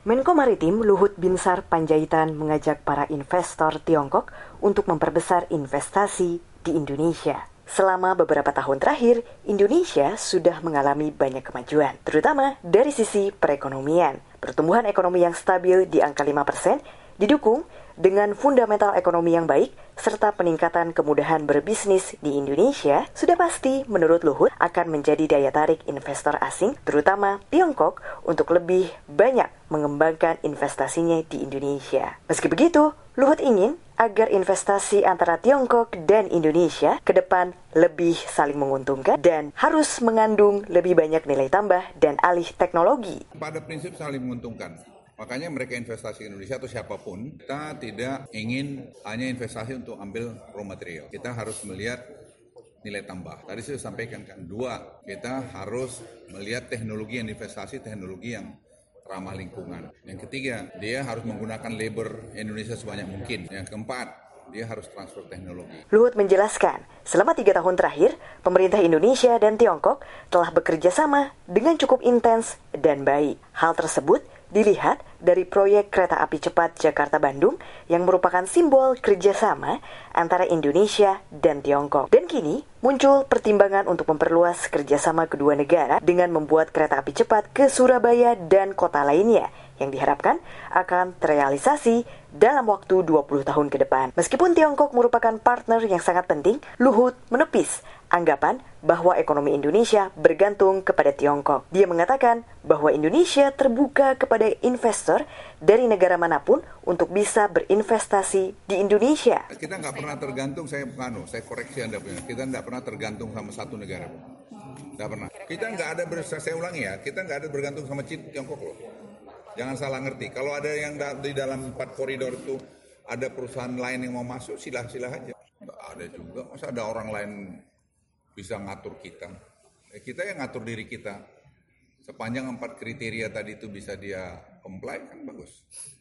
Menko Maritim Luhut Binsar Panjaitan mengajak para investor Tiongkok untuk memperbesar investasi di Indonesia. Selama beberapa tahun terakhir, Indonesia sudah mengalami banyak kemajuan, terutama dari sisi perekonomian. Pertumbuhan ekonomi yang stabil di angka 5%, didukung dengan fundamental ekonomi yang baik, serta peningkatan kemudahan berbisnis di Indonesia, sudah pasti menurut Luhut akan menjadi daya tarik investor asing, terutama Tiongkok, untuk lebih banyak mengembangkan investasinya di Indonesia. Meski begitu, Luhut ingin agar investasi antara Tiongkok dan Indonesia ke depan lebih saling menguntungkan dan harus mengandung lebih banyak nilai tambah dan alih teknologi. Pada prinsip saling menguntungkan. Makanya mereka investasi ke Indonesia atau siapapun, kita tidak ingin hanya investasi untuk ambil raw material. Kita harus melihat nilai tambah. Tadi saya sampaikan kan, 2, kita harus melihat teknologi yang investasi, teknologi yang ramah lingkungan. Yang ketiga, dia harus menggunakan labor Indonesia sebanyak mungkin. Yang keempat, dia harus transfer teknologi. Luhut menjelaskan, selama 3 tahun terakhir, pemerintah Indonesia dan Tiongkok telah bekerja sama dengan cukup intens dan baik. Hal tersebut dilihat dari proyek kereta api cepat Jakarta-Bandung yang merupakan simbol kerjasama antara Indonesia dan Tiongkok. Dan kini muncul pertimbangan untuk memperluas kerjasama kedua negara dengan membuat kereta api cepat ke Surabaya dan kota lainnya yang diharapkan akan terrealisasi dalam waktu 20 tahun ke depan. Meskipun Tiongkok merupakan partner yang sangat penting, Luhut menepis anggapan bahwa ekonomi Indonesia bergantung kepada Tiongkok. Dia mengatakan bahwa Indonesia terbuka kepada investor dari negara manapun untuk bisa berinvestasi di Indonesia. Kita nggak pernah tergantung, saya koreksi Anda punya. Kita nggak pernah tergantung sama satu negara. Nggak pernah. Kita nggak ada, saya ulangi ya, kita nggak ada bergantung sama Tiongkok loh. Jangan salah ngerti. Kalau ada yang di dalam 4 koridor itu ada perusahaan lain yang mau masuk, silah-silah aja. Nggak ada juga. Masa ada orang lain bisa ngatur kita? Kita yang ngatur diri kita. Sepanjang 4 kriteria tadi itu bisa dia comply, kan bagus.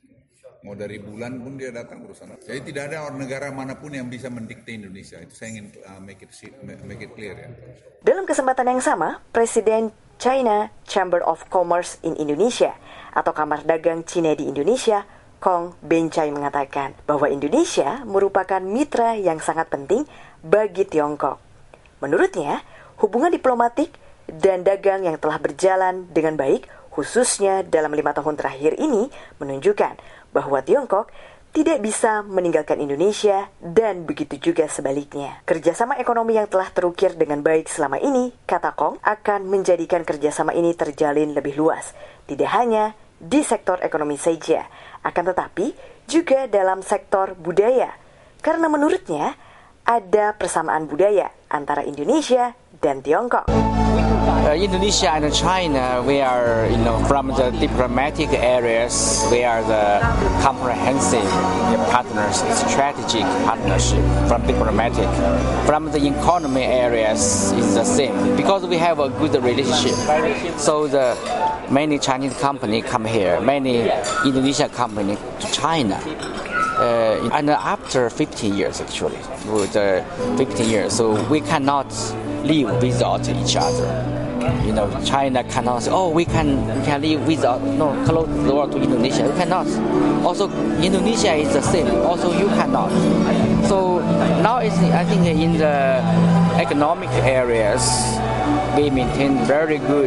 Mau dari bulan pun dia datang perusahaan. Jadi tidak ada negara manapun yang bisa mendikte Indonesia. Itu saya ingin make it clear ya. Dalam kesempatan yang sama, Presiden China Chamber of Commerce in Indonesia atau Kamar Dagang Cina di Indonesia, Kong Bencai mengatakan bahwa Indonesia merupakan mitra yang sangat penting bagi Tiongkok. Menurutnya, hubungan diplomatik dan dagang yang telah berjalan dengan baik, khususnya dalam 5 tahun terakhir ini, menunjukkan bahwa Tiongkok tidak bisa meninggalkan Indonesia dan begitu juga sebaliknya. Kerjasama ekonomi yang telah terukir dengan baik selama ini, kata Kong, akan menjadikan kerjasama ini terjalin lebih luas. Tidak hanya di sektor ekonomi saja, akan tetapi juga dalam sektor budaya. Karena menurutnya ada persamaan budaya antara Indonesia dan Tiongkok. Indonesia and China, we are, from the diplomatic areas, we are the comprehensive partners, strategic partnership from diplomatic. From the economy areas, is the same because we have a good relationship. So the many Chinese company come here, many Indonesian company to China. And after 15 years, actually, with 15 years, so we cannot live without each other. China cannot say, we can live without, close the door to Indonesia. We cannot. Also, Indonesia is the same. Also, you cannot. So now I think in the economic areas, we maintain very good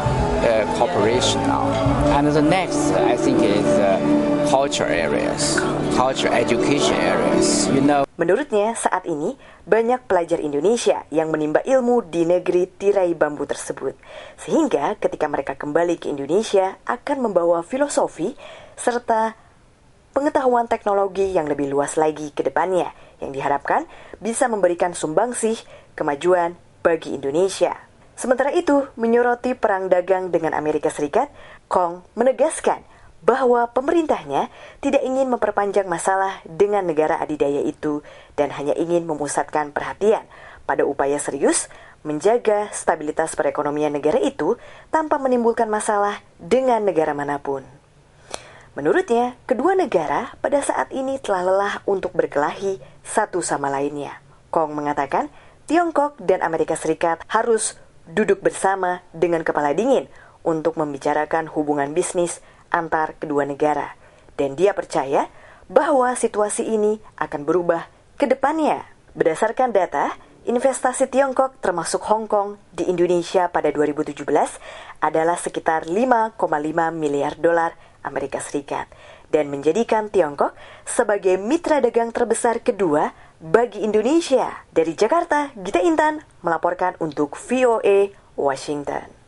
cooperation now. And the next, I think, is culture areas, culture education areas. Menurutnya, saat ini banyak pelajar Indonesia yang menimba ilmu di negeri tirai bambu tersebut. Sehingga ketika mereka kembali ke Indonesia akan membawa filosofi serta pengetahuan teknologi yang lebih luas lagi ke depannya, yang diharapkan bisa memberikan sumbangsih kemajuan bagi Indonesia. Sementara itu, menyoroti perang dagang dengan Amerika Serikat, Kong menegaskan bahwa pemerintahnya tidak ingin memperpanjang masalah dengan negara adidaya itu dan hanya ingin memusatkan perhatian pada upaya serius menjaga stabilitas perekonomian negara itu tanpa menimbulkan masalah dengan negara manapun. Menurutnya, kedua negara pada saat ini telah lelah untuk berkelahi satu sama lainnya. Kong mengatakan Tiongkok dan Amerika Serikat harus duduk bersama dengan kepala dingin untuk membicarakan hubungan bisnis antar kedua negara. Dan dia percaya bahwa situasi ini akan berubah ke depannya. Berdasarkan data, investasi Tiongkok termasuk Hong Kong di Indonesia pada 2017 adalah sekitar 5,5 miliar dolar Amerika Serikat dan menjadikan Tiongkok sebagai mitra dagang terbesar kedua bagi Indonesia. Dari Jakarta, Gita Intan melaporkan untuk VOA Washington.